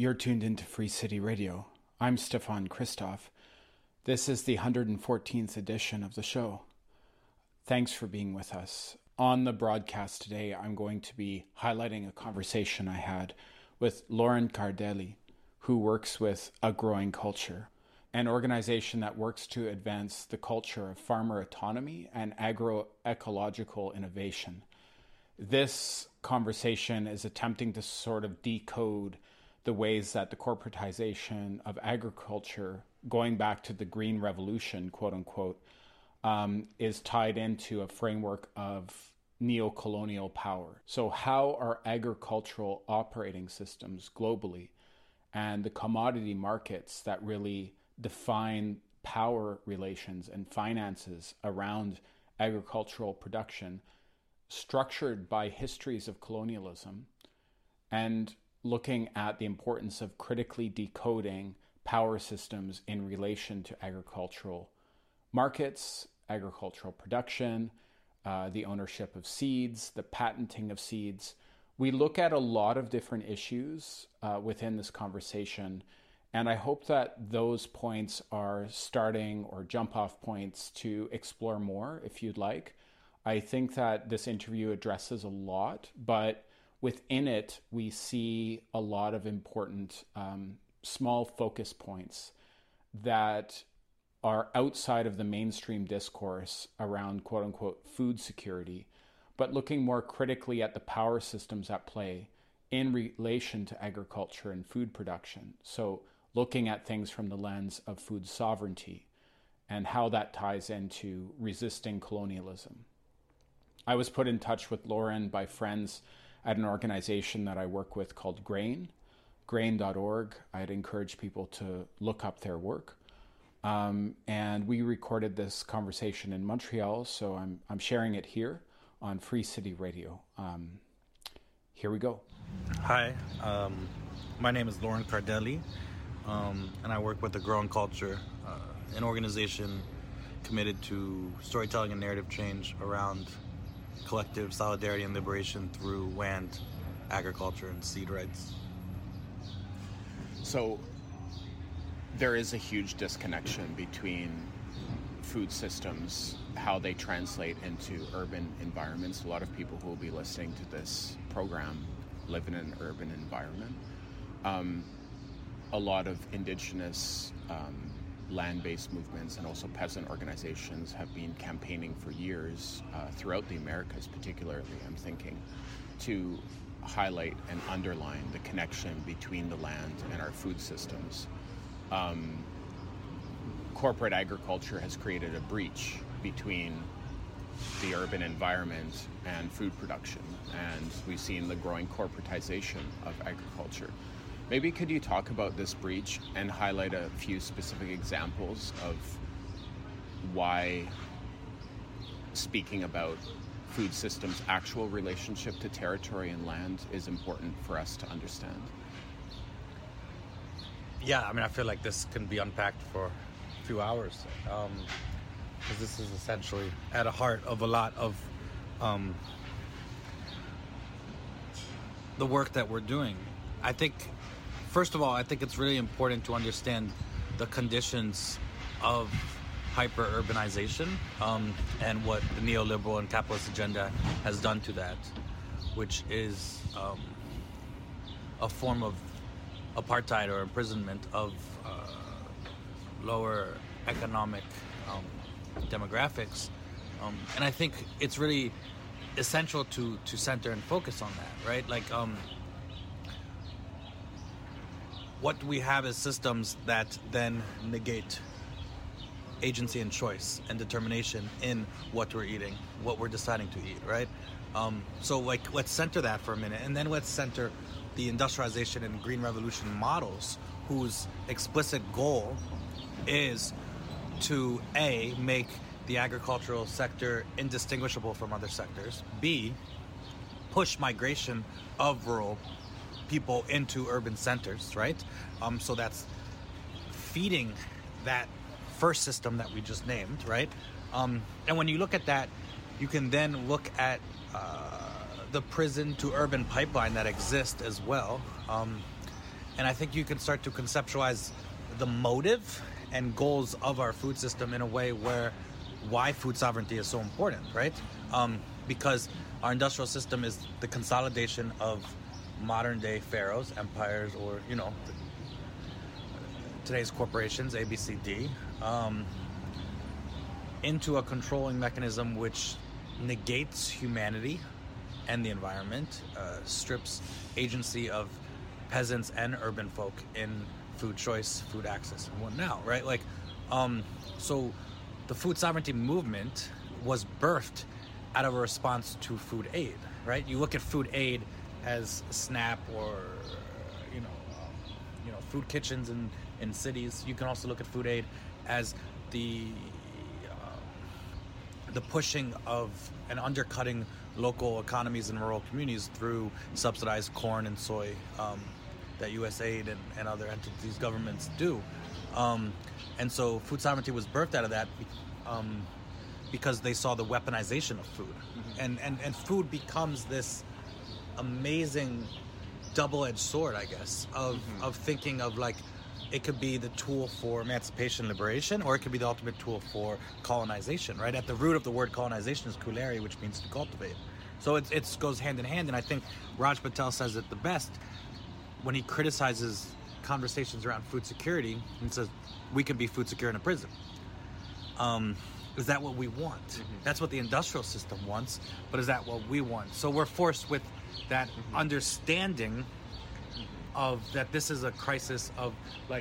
You're tuned into Free City Radio. I'm Stefan Christoff. This is the 114th edition of the show. Thanks for being with us. On the broadcast today, I'm going to be highlighting a conversation I had with Lauren Cardelli, who works with A Growing Culture, an organization that works to advance the culture of farmer autonomy and agroecological innovation. This conversation is attempting to sort of decode the ways that the corporatization of agriculture, going back to the Green Revolution, quote unquote, is tied into a framework of neo-colonial power. So how are agricultural operating systems globally and the commodity markets that really define power relations and finances around agricultural production structured by histories of colonialism, and looking at the importance of critically decoding power systems in relation to agricultural markets, agricultural production, the ownership of seeds, the patenting of seeds. We look at a lot of different issues within this conversation, and I hope that those points are starting or jump off points to explore more if you'd like. I think that this interview addresses a lot, but within it, we see a lot of important small focus points that are outside of the mainstream discourse around quote unquote food security, but looking more critically at the power systems at play in relation to agriculture and food production. So looking at things from the lens of food sovereignty and how that ties into resisting colonialism. I was put in touch with Lauren by friends at an organization that I work with called GRAIN, grain.org. I'd encourage people to look up their work. And we recorded this conversation in Montreal, so I'm sharing it here on Free City Radio. Here we go. Hi, my name is Lauren Cardelli, and I work with A Growing Culture, an organization committed to storytelling and narrative change around collective solidarity and liberation through land, agriculture, and seed rights. So there is a huge disconnection between food systems, how they translate into urban environments. A lot of people who will be listening to this program live in an urban environment. A lot of indigenous land-based movements and also peasant organizations have been campaigning for years throughout the Americas, particularly, I'm thinking, to highlight and underline the connection between the land and our food systems. Corporate agriculture has created a breach between the urban environment and food production, and we've seen the growing corporatization of agriculture. Maybe could you talk about this breach and highlight a few specific examples of why speaking about food systems' actual relationship to territory and land is important for us to understand? Yeah, I mean, I feel like this can be unpacked for a few hours, because this is essentially at the heart of a lot of the work that we're doing. I think, first of all, I think it's really important to understand the conditions of hyper-urbanization and what the neoliberal and capitalist agenda has done to that, which is a form of apartheid or imprisonment of lower economic demographics. And I think it's really essential to center and focus on that, right? Like, what we have is systems that then negate agency and choice and determination in what we're eating, what we're deciding to eat, right? So like, let's center that for a minute, and then let's center the industrialization and green revolution models, whose explicit goal is to A, make the agricultural sector indistinguishable from other sectors, B, push migration of rural people into urban centers, right? So that's feeding that first system that we just named, right? And when you look at that, you can then look at the prison to urban pipeline that exists as well. And I think you can start to conceptualize the motive and goals of our food system in a way where why food sovereignty is so important, right? Because our industrial system is the consolidation of modern day pharaohs, empires, or, today's corporations, A, B, C, D, into a controlling mechanism which negates humanity and the environment, strips agency of peasants and urban folk in food choice, food access, and what now, right? So the food sovereignty movement was birthed out of a response to food aid, right? You look at food aid as SNAP or, food kitchens in cities. You can also look at food aid as the pushing of and undercutting local economies in rural communities through subsidized corn and soy that USAID and other entities, governments do. And so food sovereignty was birthed out of that because they saw the weaponization of food. Mm-hmm. And food becomes this amazing double-edged sword, I guess, of thinking of it could be the tool for emancipation, liberation, or it could be the ultimate tool for colonization, right? At the root of the word colonization is kuleri, which means to cultivate. So it goes hand in hand, and I think Raj Patel says it the best when he criticizes conversations around food security and says, we can be food secure in a prison. Is that what we want? Mm-hmm. That's what the industrial system wants, but is that what we want? So we're forced with that understanding of that this is a crisis of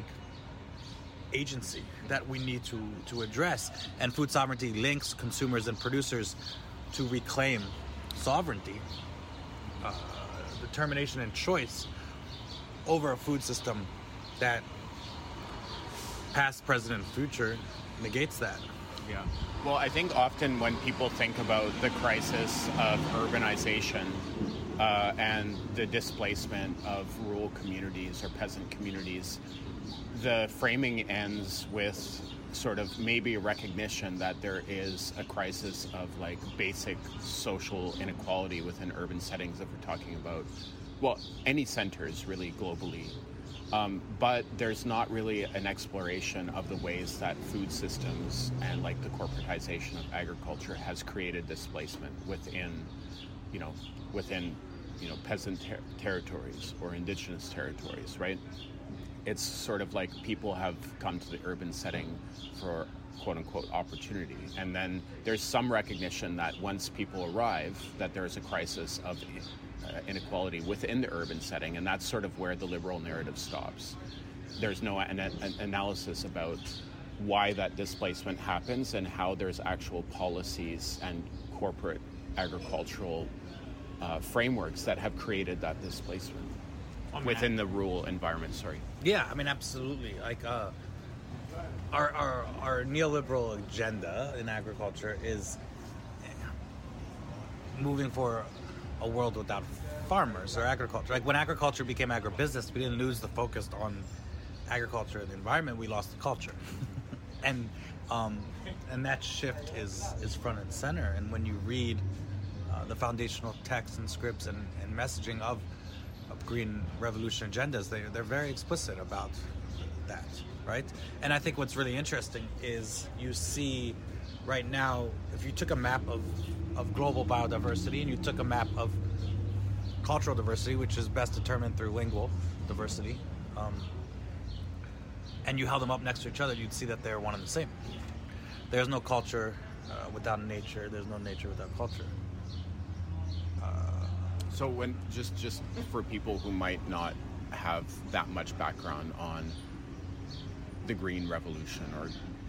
agency that we need to address, and food sovereignty links consumers and producers to reclaim sovereignty, determination and choice over a food system that past, present, and future negates that. Yeah. Well, I think often when people think about the crisis of urbanization and the displacement of rural communities or peasant communities, the framing ends with sort of maybe a recognition that there is a crisis of basic social inequality within urban settings if we're talking about, any centers really globally. But there's not really an exploration of the ways that food systems and the corporatization of agriculture has created displacement within peasant territories or indigenous territories, right? It's sort of people have come to the urban setting for quote-unquote opportunity, and then there's some recognition that once people arrive that there's a crisis of inequality within the urban setting, and that's sort of where the liberal narrative stops. There's no an analysis about why that displacement happens and how there's actual policies and corporate agricultural frameworks that have created that displacement within the rural environment. Yeah, I mean, absolutely. Our neoliberal agenda in agriculture is moving for a world without farmers or agriculture. When agriculture became agribusiness, we didn't lose the focus on agriculture and the environment. We lost the culture, and that shift is front and center. And when you read the foundational texts and scripts and messaging of green revolution agendas, they're very explicit about that, right? And I think what's really interesting is you see right now, if you took a map of global biodiversity and you took a map of cultural diversity, which is best determined through lingual diversity, and you held them up next to each other, you'd see that they're one and the same. There's no culture without nature. There's no nature without culture. So when just for people who might not have that much background on the Green Revolution, or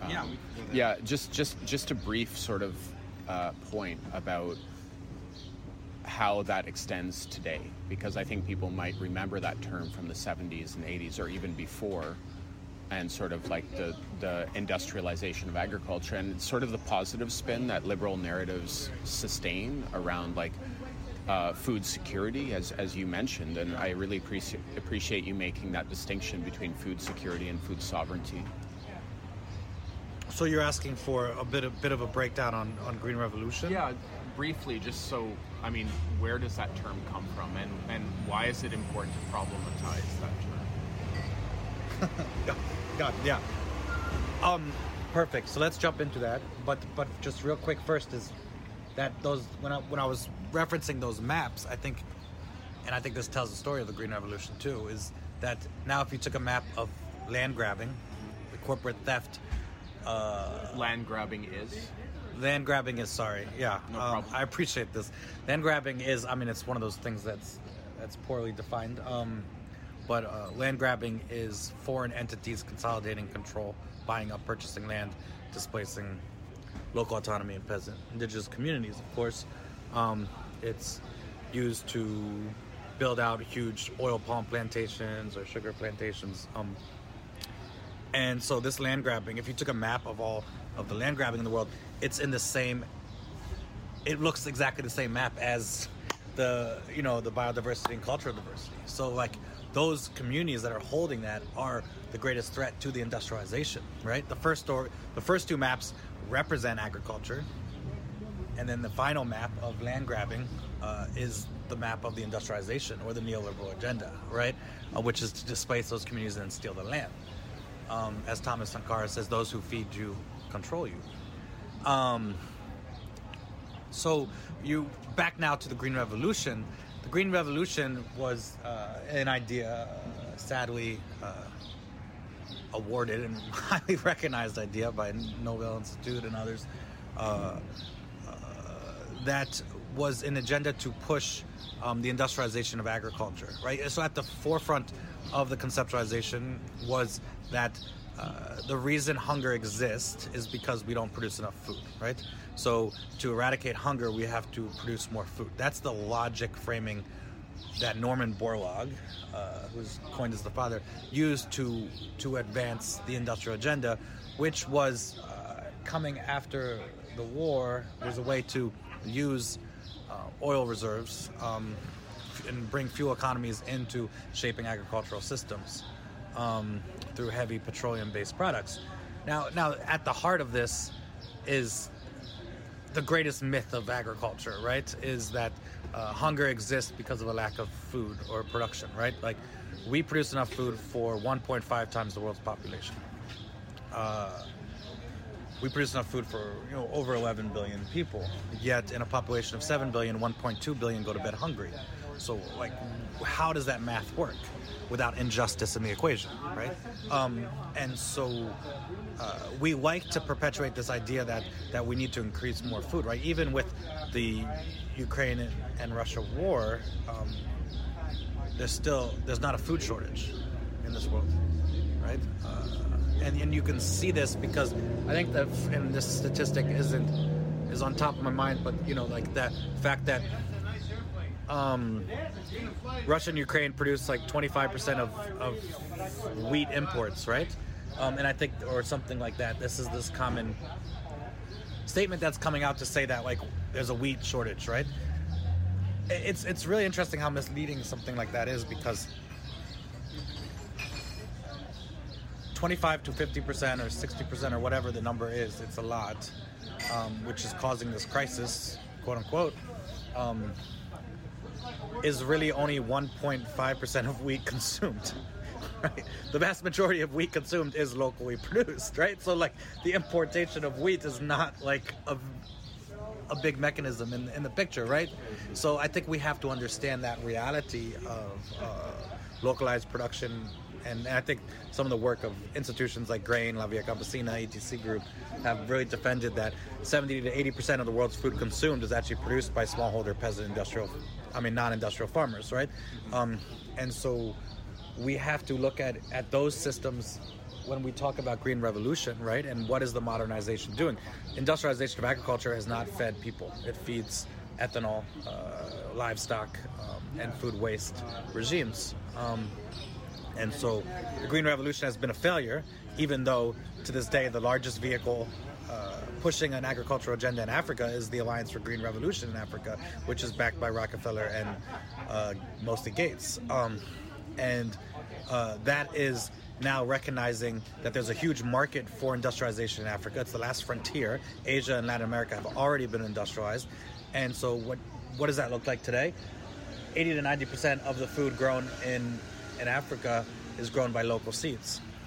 just a brief sort of point about how that extends today, because I think people might remember that term from the 70s and 80s or even before, and sort of the industrialization of agriculture, and it's sort of the positive spin that liberal narratives sustain around food security, as you mentioned, and I really appreciate you making that distinction between food security and food sovereignty. So you're asking for a bit of a breakdown on Green Revolution? Yeah, briefly, just so, I mean, where does that term come from, and why is it important to problematize that term? God, yeah. Perfect. So let's jump into that. But just real quick first is that those when I was referencing those maps, I think this tells the story of the Green Revolution too, is that now if you took a map of land grabbing, the corporate theft, Land grabbing is sorry, yeah. No problem. I appreciate this. Land grabbing is, I mean, it's one of those things that's poorly defined. But land grabbing is foreign entities consolidating control, buying up, purchasing land, displacing local autonomy and peasant indigenous communities, of course. It's used to build out huge oil palm plantations or sugar plantations. And so this land grabbing, if you took a map of all of the land grabbing in the world, it looks exactly the same map as the biodiversity and cultural diversity. So like those communities that are holding that are the greatest threat to the industrialization, right? The first two maps represent agriculture, and then the final map of land grabbing is the map of the industrialization or the neoliberal agenda, right? Which is to displace those communities and steal the land. As Thomas Sankara says, those who feed you control you. So you back now to the Green Revolution. The Green Revolution was an idea, sadly awarded and highly recognized idea by Nobel Institute and others, that was an agenda to push the industrialization of agriculture, right? So at the forefront of the conceptualization was that the reason hunger exists is because we don't produce enough food, right? So to eradicate hunger, we have to produce more food. That's the logic framing that Norman Borlaug, who's coined as the father, used to advance the industrial agenda, which was coming after the war. There's a way to use oil reserves and bring fuel economies into shaping agricultural systems through heavy petroleum-based products. Now, at the heart of this is the greatest myth of agriculture, right? Is that hunger exists because of a lack of food or production, right? Like, we produce enough food for 1.5 times the world's population. We produce enough food for over 11 billion people, yet in a population of 7 billion, 1.2 billion go to bed hungry. So, like, how does that math work without injustice in the equation, right? And so we like to perpetuate this idea that we need to increase more food, right? Even with the Ukraine and Russia war, there's not a food shortage in this world, right? And you can see this because I think that, and this statistic is on top of my mind, but like that fact that Russia and Ukraine produce like 25% of wheat imports, right? And I think, or something like that. This is this common statement that's coming out to say that like there's a wheat shortage, right? It's really interesting how misleading something like that is, because 25 to 50% or 60% or whatever the number is, it's a lot, which is causing this crisis, quote unquote, is really only 1.5% of wheat consumed, right? The vast majority of wheat consumed is locally produced, right? So like the importation of wheat is not like a big mechanism in the picture, right? So I think we have to understand that reality of localized production. And I think some of the work of institutions like Grain, La Via Campesina, ETC Group have really defended that 70 to 80% of the world's food consumed is actually produced by smallholder peasant non-industrial farmers, right? And so we have to look at those systems when we talk about Green Revolution, right? And what is the modernization doing? Industrialization of agriculture has not fed people. It feeds ethanol, livestock, and food waste regimes. And so the Green Revolution has been a failure, even though to this day the largest vehicle pushing an agricultural agenda in Africa is the Alliance for Green Revolution in Africa, which is backed by Rockefeller and mostly Gates. And that is now recognizing that there's a huge market for industrialization in Africa. It's the last frontier. Asia and Latin America have already been industrialized. And so what does that look like today? 80 to 90% of the food grown in Africa is grown by local seeds,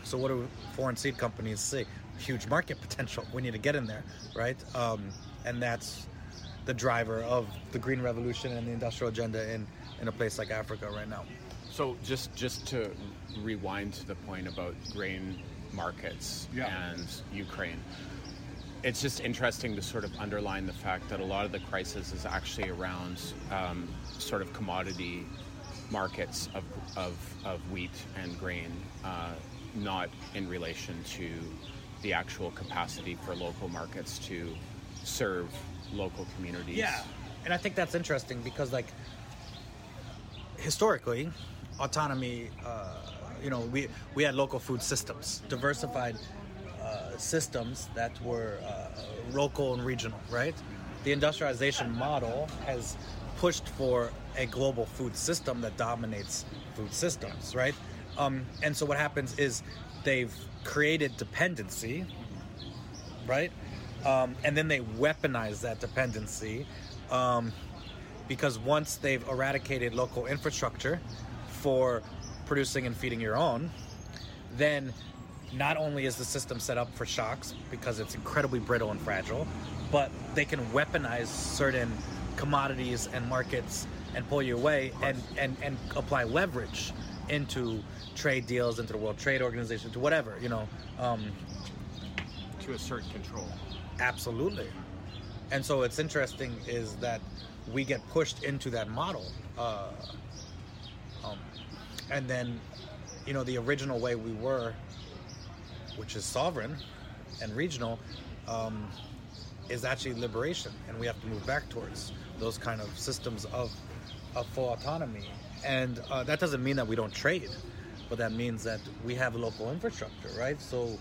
So what do foreign seed companies say? Huge market potential. We need to get in there, right? And that's the driver of the green revolution and the industrial agenda in a place like Africa right now. So just to rewind to the point about grain markets and Ukraine, it's just interesting to sort of underline the fact that a lot of the crisis is actually around sort of commodity markets of wheat and grain, not in relation to the actual capacity for local markets to serve local communities. Yeah, and I think that's interesting because, like, historically, autonomy, we had local food systems, diversified systems that were local and regional, right? The industrialization model has pushed for a global food system that dominates food systems, right? And so what happens is they've created dependency, right? And then they weaponize that dependency because once they've eradicated local infrastructure for producing and feeding your own, then not only is the system set up for shocks because it's incredibly brittle and fragile, but they can weaponize certain commodities and markets and pull you away and apply leverage into trade deals, into the World Trade Organization, to whatever, to assert control. Absolutely. And so it's interesting is that we get pushed into that model. And then, the original way we were, which is sovereign and regional, is actually liberation. And we have to move back towards those kind of systems of full autonomy. And that doesn't mean that we don't trade, but that means that we have a local infrastructure, right? So,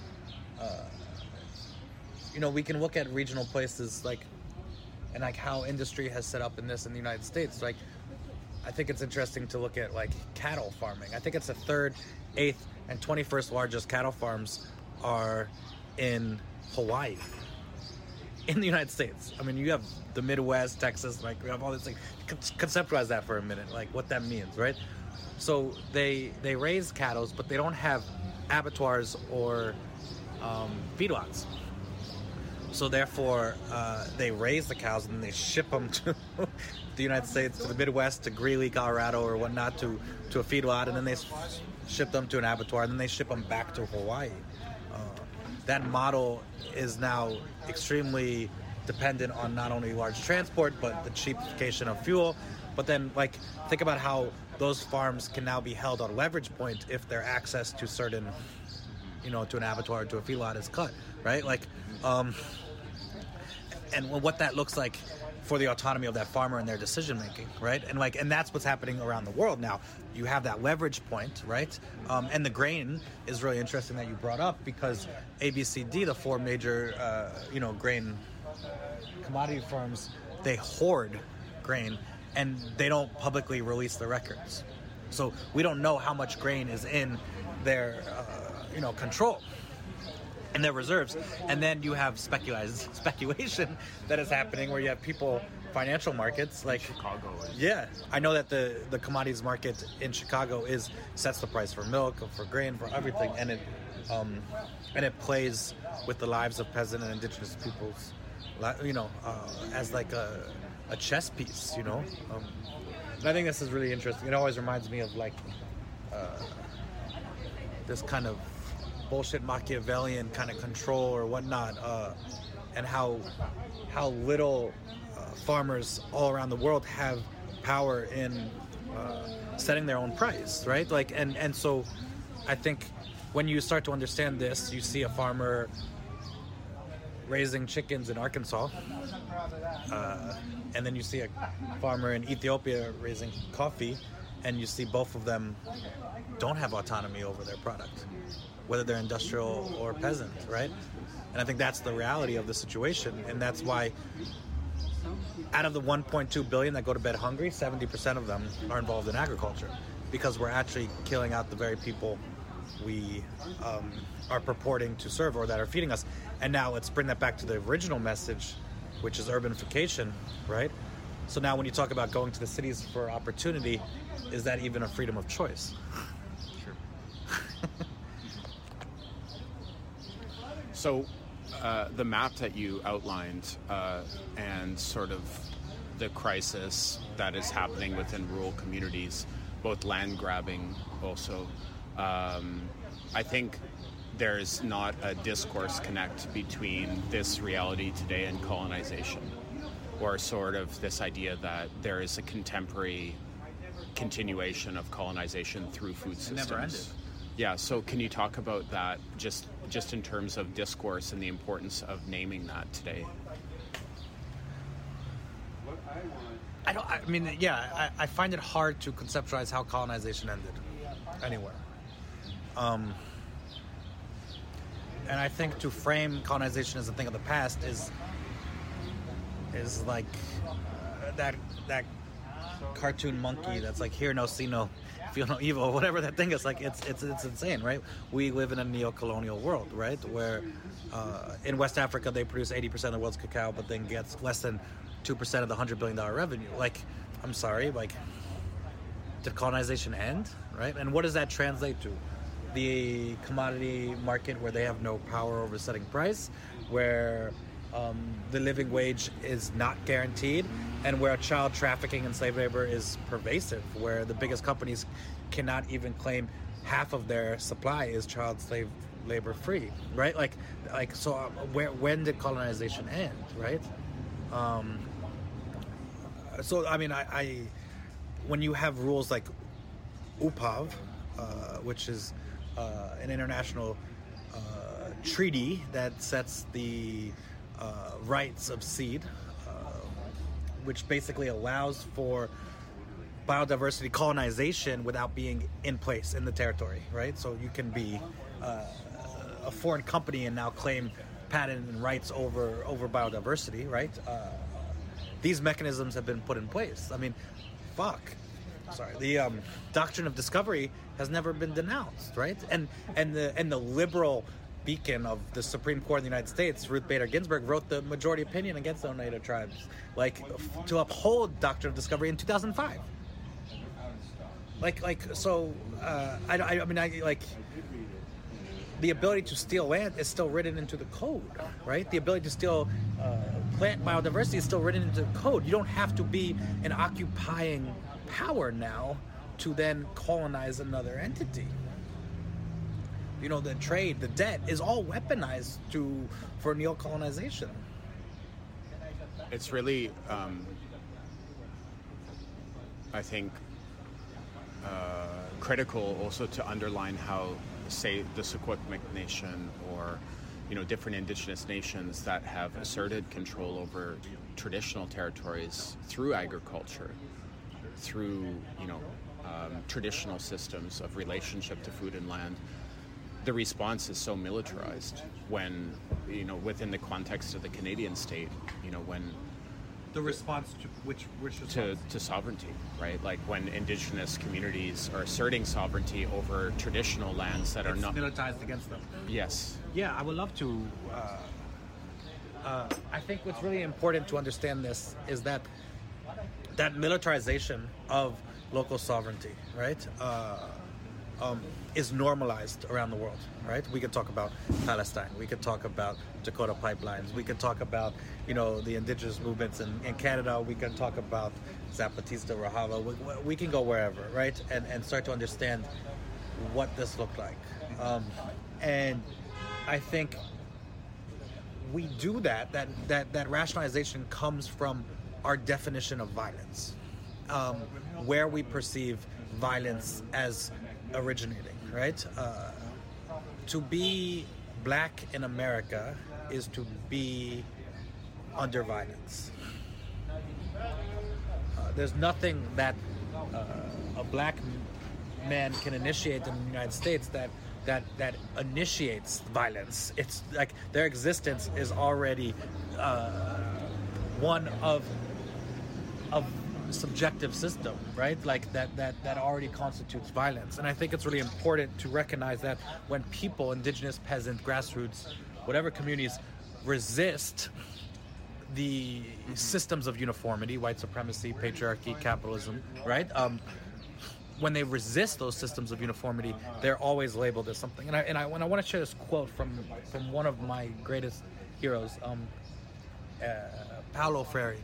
we can look at regional places and how industry has set up in the United States. Like, I think it's interesting to look at cattle farming. I think it's the 3rd, 8th, and 21st largest cattle farms are in Hawaii, in the United States. I mean, you have the Midwest, Texas, we have all this thing. Conceptualize that for a minute, what that means, right? So they raise cattle, but they don't have abattoirs or feedlots. So therefore, they raise the cows and then they ship them to the United States, to the Midwest, to Greeley, Colorado, or whatnot, to a feedlot, and then they ship them to an abattoir, and then they ship them back to Hawaii. That model is now extremely dependent on not only large transport, but the cheapification of fuel. But then, think about how those farms can now be held on leverage point if their access to certain, to an abattoir, to a feedlot is cut, right? And what that looks like for the autonomy of that farmer and their decision making, right? And that's what's happening around the world now. You have that leverage point, right? And the grain is really interesting that you brought up because ABCD, the 4 major, grain commodity firms, they hoard grain and they don't publicly release the records. So we don't know how much grain is in their, control and their reserves. And then you have speculation that is happening where you have people, financial markets like Chicago. Yeah, I know that the commodities market in Chicago sets the price for milk, for grain, for everything, and it plays with the lives of peasant and indigenous peoples, as a chess piece, And I think this is really interesting. It always reminds me of this kind of bullshit Machiavellian kind of control or whatnot, and how little farmers all around the world have power in setting their own price, right? And so I think when you start to understand this, you see a farmer raising chickens in Arkansas, and then you see a farmer in Ethiopia raising coffee, and you see both of them don't have autonomy over their product, whether they're industrial or peasant, right? And I think that's the reality of the situation, and that's why out of the 1.2 billion that go to bed hungry, 70% of them are involved in agriculture, because we're actually killing out the very people we are purporting to serve or that are feeding us. And now let's bring that back to the original message, which is urbanification, right? So now when you talk about going to the cities for opportunity, is that even a freedom of choice? Sure. So the map that you outlined and sort of the crisis that is happening within rural communities, both land grabbing also, I think there's not a discourse connect between this reality today and colonization, or sort of this idea that there is a contemporary continuation of colonization through food systems. Never ended. Yeah, so can you talk about that just in terms of discourse and the importance of naming that today? I find it hard to conceptualize how colonization ended anywhere. And I think to frame colonization as a thing of the past is like that cartoon monkey that's like, hear no, see no, feel no evil, whatever that thing is. Like it's insane, right? We live in a neo-colonial world, right? Where in West Africa they produce 80% of the world's cacao, but then gets less than 2% of the $100 billion revenue. Like, I'm sorry, like, did colonization end, right? And what does that translate to? The commodity market where they have no power over setting price, where the living wage is not guaranteed, and where child trafficking and slave labor is pervasive, where the biggest companies cannot even claim half of their supply is child slave labor free, right? When did colonization end, right? When you have rules like UPAV, which is an international treaty that sets the rights of seed, which basically allows for biodiversity colonization without being in place in the territory, right? So you can be a foreign company and now claim patent and rights over biodiversity, right? These mechanisms have been put in place. I mean, the doctrine of discovery has never been denounced, right? And the liberal beacon of the Supreme Court of the United States, Ruth Bader Ginsburg, wrote the majority opinion against the Oneida tribes, to uphold doctrine of discovery in 2005. The ability to steal land is still written into the code, right? The ability to steal plant biodiversity is still written into the code. You don't have to be an occupying power now to then colonize another entity. You know, the trade, the debt is all weaponized for neo-colonization. It's really, I think, critical also to underline how, say, the Secwepemc Nation or, different indigenous nations that have asserted control over traditional territories through agriculture, through, traditional systems of relationship to food and land. The response is so militarized when, within the context of the Canadian state, when... The response to which response? To sovereignty, right? Like when indigenous communities are asserting sovereignty over traditional lands that are not... militarized against them. Yes. Yeah, I would love to... I think what's really important to understand this is that militarization of local sovereignty, right, is normalized around the world, right? We could talk about Palestine. We could talk about Dakota pipelines. We could talk about, the indigenous movements in Canada. We can talk about Zapatista, Rojava. We can go wherever, right? And start to understand what this looked like. And I think we do that rationalization comes from our definition of violence, where we perceive violence as originating, right? To be black in America is to be under violence. There's nothing that a black man can initiate in the United States that initiates violence. It's like their existence is already one of subjective system, right? Like that already constitutes violence. And I think it's really important to recognize that when people, indigenous, peasant, grassroots, whatever communities, resist the systems of uniformity, white supremacy, patriarchy, capitalism, right? when they resist those systems of uniformity, they're always labeled as something. And I want to share this quote from one of my greatest heroes, Paulo Freire,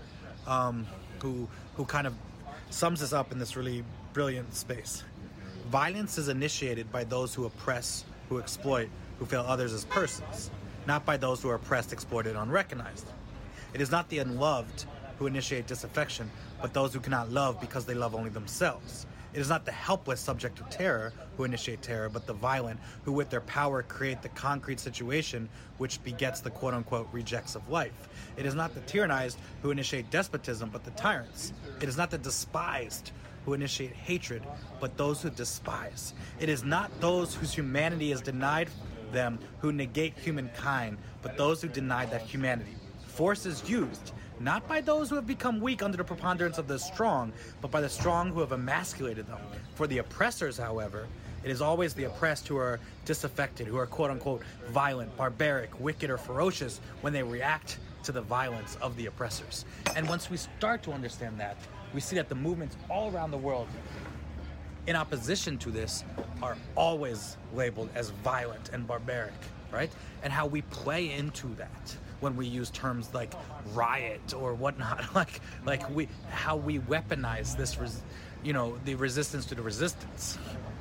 who kind of sums this up in this really brilliant space. Violence is initiated by those who oppress, who exploit, who fail others as persons, not by those who are oppressed, exploited, and unrecognized. It is not the unloved who initiate disaffection, but those who cannot love because they love only themselves. It is not the helpless subject to terror who initiate terror, but the violent who with their power create the concrete situation which begets the quote-unquote rejects of life. It is not the tyrannized who initiate despotism, but the tyrants. It is not the despised who initiate hatred, but those who despise. It is not those whose humanity is denied them who negate humankind, but those who deny that humanity. Force is used, not by those who have become weak under the preponderance of the strong, but by the strong who have emasculated them. For the oppressors, however, it is always the oppressed who are disaffected, who are quote-unquote violent, barbaric, wicked, or ferocious when they react to the violence of the oppressors. And once we start to understand that, we see that the movements all around the world in opposition to this are always labeled as violent and barbaric, right? And how we play into that when we use terms like riot or whatnot, how we weaponize this, the resistance to the resistance.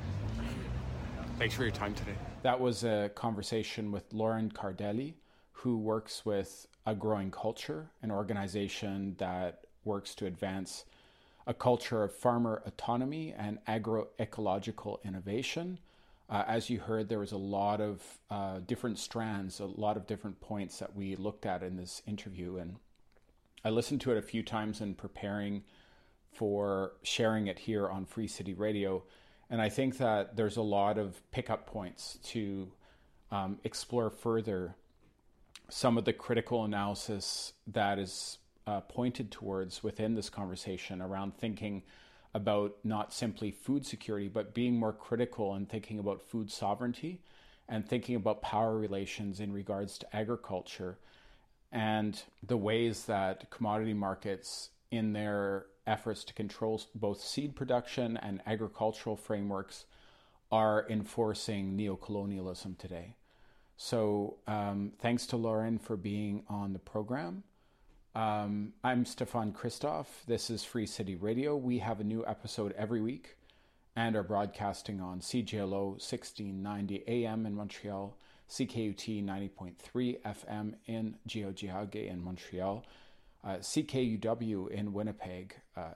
Thanks for your time today. That was a conversation with Lauren Cardelli, who works with A Growing Culture, an organization that works to advance a culture of farmer autonomy and agroecological innovation. As you heard, there was a lot of different strands, a lot of different points that we looked at in this interview. And I listened to it a few times in preparing for sharing it here on Free City Radio. And I think that there's a lot of pickup points to explore further some of the critical analysis that is pointed towards within this conversation around thinking about not simply food security, but being more critical and thinking about food sovereignty and thinking about power relations in regards to agriculture and the ways that commodity markets, in their efforts to control both seed production and agricultural frameworks, are enforcing neocolonialism today. So thanks to Lauren for being on the program. I'm Stefan Christoff. This is Free City Radio. We have a new episode every week and are broadcasting on CJLO 1690 AM in Montreal, CKUT 90.3 FM in Tiohtià:ke in Montreal, CKUW in Winnipeg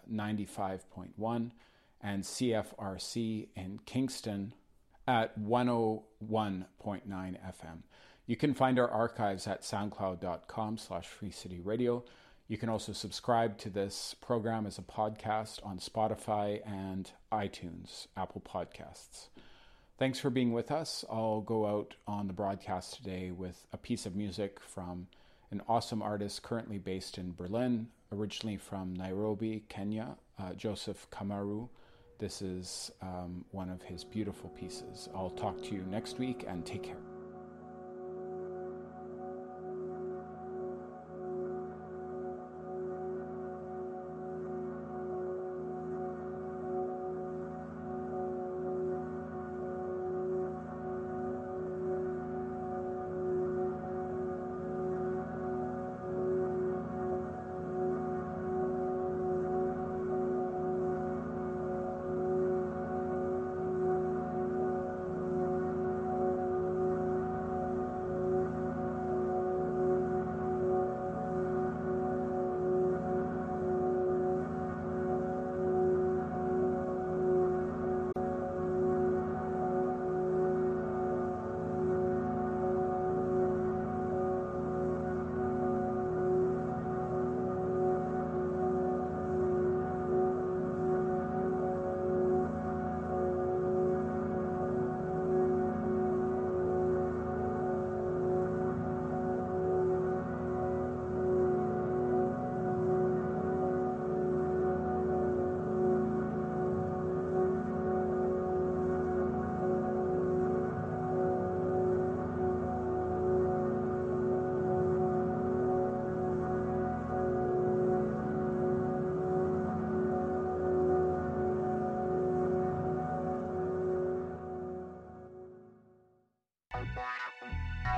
95.1, and CFRC in Kingston at 101.9 FM. You can find our archives at soundcloud.com/freecityradio. You can also subscribe to this program as a podcast on Spotify and iTunes, Apple Podcasts. Thanks for being with us. I'll go out on the broadcast today with a piece of music from an awesome artist currently based in Berlin, originally from Nairobi, Kenya, Joseph Kamaru. This is one of his beautiful pieces. I'll talk to you next week and take care.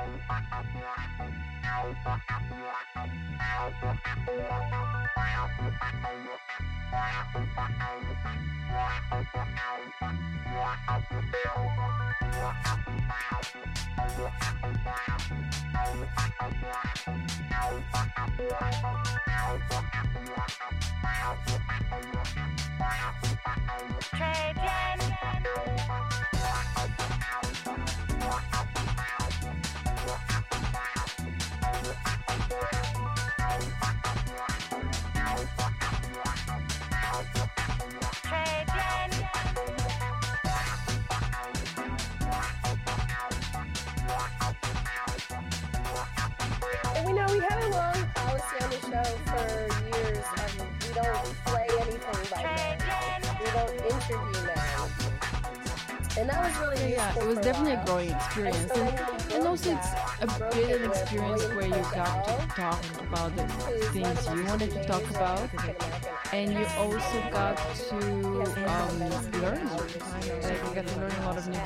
And we know we had a long policy on the show for years of we don't play anything by men. We don't interview men. And that was really useful. It was for definitely a while. growing experience. And also it's a bit an experience where you got to talk about the things you wanted to talk about, and you also got to learn. Like you got to learn a lot of new